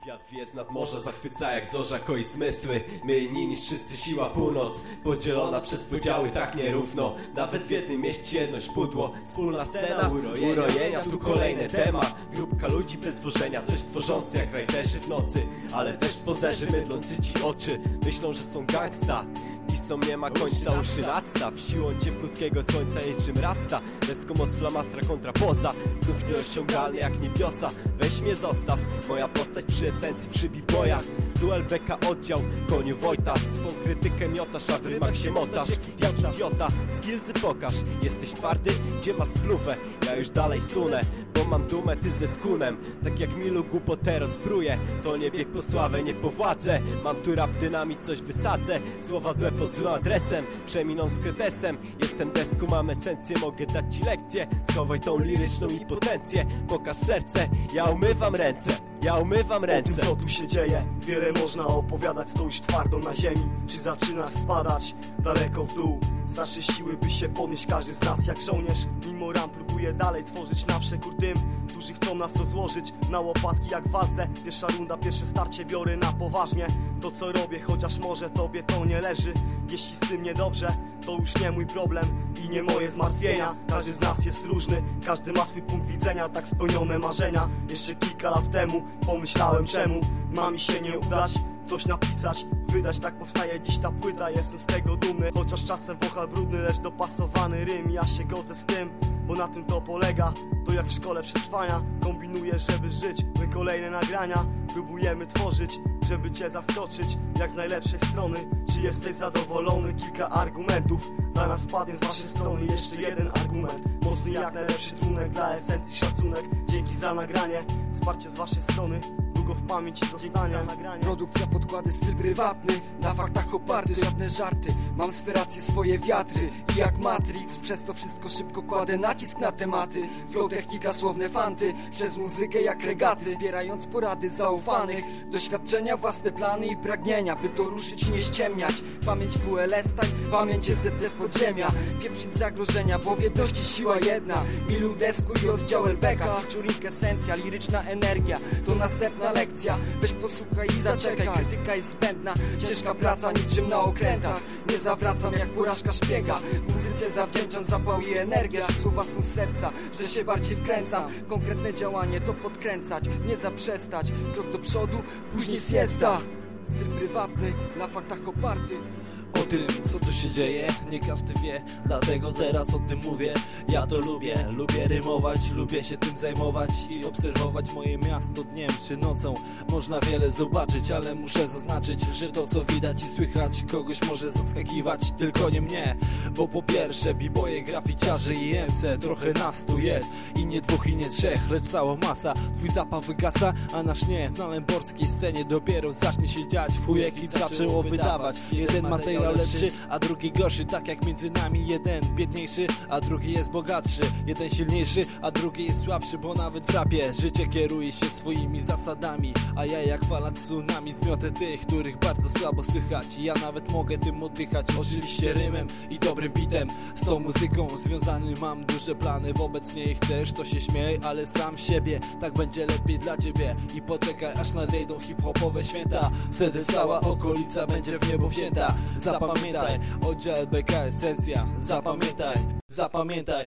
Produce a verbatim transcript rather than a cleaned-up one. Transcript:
Wiatr wiez nad morza zachwyca jak zorza koi zmysły. My inni niż wszyscy siła północ, podzielona przez podziały tak nierówno. Nawet w jednym mieście jedność pudło, wspólna scena urojenia, urojenia. Tu kolejny temat, grupka ludzi bez wożenia, coś tworzący jak rajderzy w nocy. Ale też pozerzy mydlący ci oczy, myślą, że są gangsta. Są nie ma końca, uszy nadstaw. Siłą cieplutkiego słońca niczym rasta. Deską moc flamastra kontra poza, znów nieosiągalny jak niebiosa. Weź mnie zostaw, moja postać przy esencji przy b-boyach. Duel beka oddział, koniu Wojta. Swą krytykę miotasz, a w rymach się motasz jak idiota, skillsy pokaż. Jesteś twardy, gdzie masz spluwę? Ja już dalej sunę, bo mam dumę, ty ze skunem. Tak jak Milu głupotę rozbruję. To nie bieg po sławę, nie po władzę. Mam tu rap dynamit, coś wysadzę. Słowa złe pod złym adresem, przeminą z kretesem. Jestem desku, mam esencję, mogę dać ci lekcję. Schowaj tą liryczną impotencję, pokaż serce, ja umywam ręce. Ja umywam ręce. O tym, co tu się dzieje, wiele można opowiadać. Stoisz twardo na ziemi, czy zaczynasz spadać daleko w dół? Starsze siły, by się podnieść, każdy z nas jak żołnierz. Mimo ram próbuje dalej tworzyć na przekór tym, którzy chcą nas rozłożyć na łopatki jak w walce. Pierwsza runda, pierwsze starcie biorę na poważnie. To co robię, chociaż może tobie to nie leży. Jeśli z tym niedobrze, to już nie mój problem i nie moje zmartwienia. Każdy z nas jest różny, każdy ma swój punkt widzenia. Tak spełnione marzenia. Jeszcze kilka lat temu pomyślałem, czemu ma mi się nie udać coś napisać, wydać. Tak powstaje dziś ta płyta, jestem z tego dumny. Chociaż czasem wochal brudny, lecz dopasowany rym. Ja się godzę z tym, bo na tym to polega. To jak w szkole przetrwania, kombinuję, żeby żyć. My kolejne nagrania próbujemy tworzyć, żeby cię zaskoczyć jak z najlepszej strony. Czy jesteś zadowolony? Kilka argumentów dla nas spadnie z waszej strony. Jeszcze jeden argument, mocny jak najlepszy trunek. Dla esencji szacunek, dzięki za nagranie. Wsparcie z waszej strony w pamięci zostanie. Produkcja, podkłady, styl prywatny, na faktach oparty, żadne żarty. Mam inspiracje, swoje wiatry i jak Matrix, przez to wszystko szybko kładę nacisk na tematy. Flow, technika, słowne fanty, przez muzykę jak regaty, zbierając porady zaufanych, doświadczenia, własne plany i pragnienia, by to ruszyć, nie ściemniać. Pamięć W L S, tań, pamięć Z D z podziemia, pieprzyć zagrożenia, bo w jedności siła jedna. Milu desku i oddział L B K, featuring esencja, liryczna energia, to następna lekcja, weź posłuchaj i zaczekaj. Krytyka jest zbędna, ciężka praca niczym na okrętach. Nie zawracam jak porażka szpiega, muzyce zawdzięczam zapał i energia. Że słowa są z serca, że się bardziej wkręcam. Konkretne działanie to podkręcać, nie zaprzestać. Krok do przodu, później siesta. Styl prywatny, na faktach oparty. O tym, co tu się dzieje, nie każdy wie, dlatego teraz o tym mówię. Ja to lubię, lubię rymować, lubię się tym zajmować i obserwować moje miasto dniem czy nocą. Można wiele zobaczyć, ale muszę zaznaczyć, że to co widać i słychać kogoś może zaskakiwać, tylko nie mnie. Bo po pierwsze b-boye, graficiarze i M C, trochę nas tu jest i nie dwóch i nie trzech, lecz cała masa. Twój zapach wygasa, a nasz nie. Na lęborskiej scenie dopiero zacznie się dziać. Twój ekip zaczęło wydawać, jeden materiał lepszy, a drugi gorszy. Tak jak między nami jeden biedniejszy, a drugi jest bogatszy. Jeden silniejszy, a drugi jest słabszy, bo nawet w rapie życie kieruje się swoimi zasadami. A ja jak fala tsunami zmiotę tych, których bardzo słabo słychać. Ja nawet mogę tym oddychać, oczywiście rymem i dobrym bitem. Z tą muzyką związany mam duże plany. Wobec niej chcesz, to się śmiej, ale sam siebie. Tak będzie lepiej dla ciebie. I poczekaj aż nadejdą hip-hopowe święta. Wtedy cała okolica będzie w niebo wzięta. Zapamiętaj, oddział L B K esencja. Zapamiętaj, zapamiętaj.